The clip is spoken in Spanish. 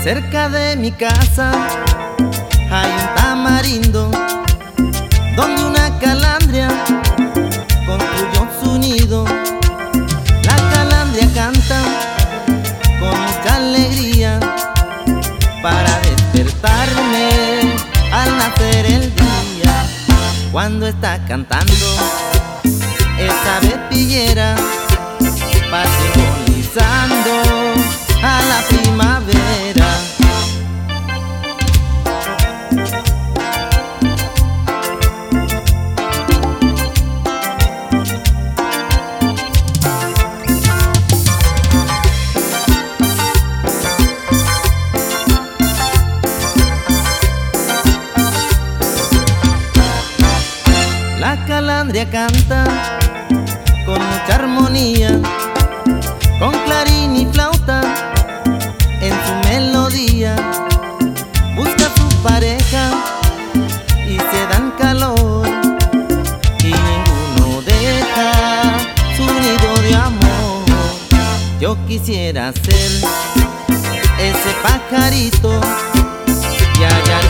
Cerca de mi casa hay un tamarindo donde una calandria construyó su nido. La calandria canta con mucha alegría para despertarme al nacer el día. Cuando está cantando esa vespillera va simbolizando a la primavera. La calandria canta con mucha armonía, con clarín y flauta en su melodía. Busca a su pareja y se dan calor, y ninguno deja su nido de amor. Yo quisiera ser ese pajarito y hallar